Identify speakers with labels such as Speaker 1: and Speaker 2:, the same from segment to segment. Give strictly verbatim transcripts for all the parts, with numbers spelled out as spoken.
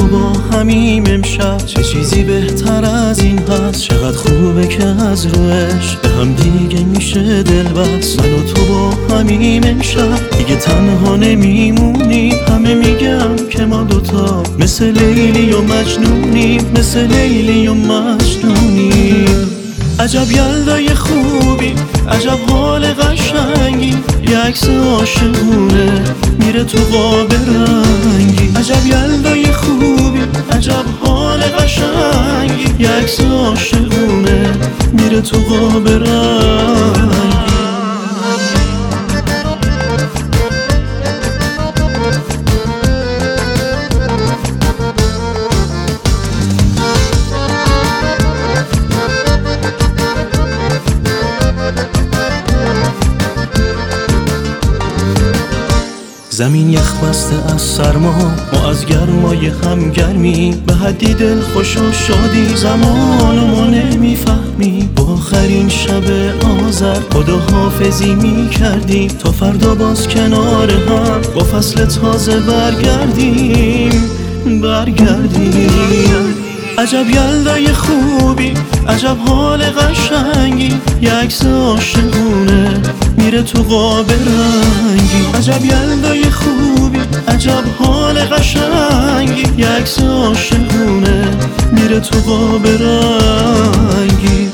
Speaker 1: با همیم امشب، چه چیزی بهتر از این هست؟ چقدر خوبه که از روش به هم دیگه میشه دل بست. من و تو با همیم امشب دیگه تنها نمیمونیم. همه میگم که ما دوتا مثل لیلی و مجنونیم، مثل لیلی و مجنونیم. عجب یلدای خوبی، عجب حال قشنگی، یه عکس عاشقونه میره تو قاب رنگی. عجب یلدای خوبی، عجب حال قشنگی، یه عکس عاشقونه میره تو قاب رنگی. زمین یخ بسته از سرما، ما از گرمای هم گرمی، به حدی دل خوش و شادی، زمانو ما نمیفهمی. با آخرین شب آذر خداحافظی میکردیم تا فردا باز کنار هم با فصل تازه برگردیم برگردیم. عجب یلدای خوبی، عجب حال قشنگی، یه عکس عاشقونه میره تو قاب رنگی. عجب یلدای خوبی، عجب حال قشنگی، یه عکس عاشقونه میره تو قاب رنگی.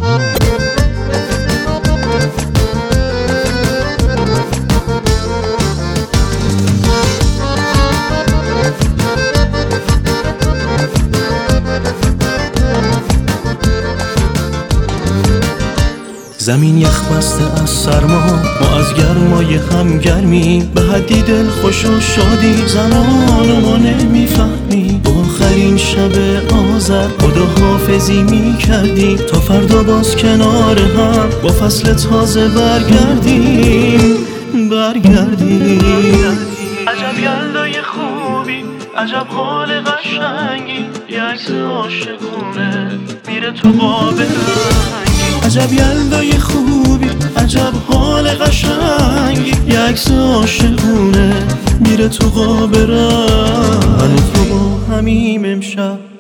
Speaker 1: زمین یخ بسته از سرما، ما از گرمای هم گرمی، به حدی دل خوش و شادی، زمانو ما نمیفهمی. با آخرین شب آذر خداحافظی میکردیم تا فردا باز کنار هم با فصل تازه برگردیم برگردیم. عجب یلدای خوبی، عجب حال قشنگی، یه عکس عاشقونه میره تو قاب رنگی. عجب یلدای خوبی، عجب حال قشنگی، یه عکس عاشقونه میره تو قاب رنگی. من و تو با همیم امشب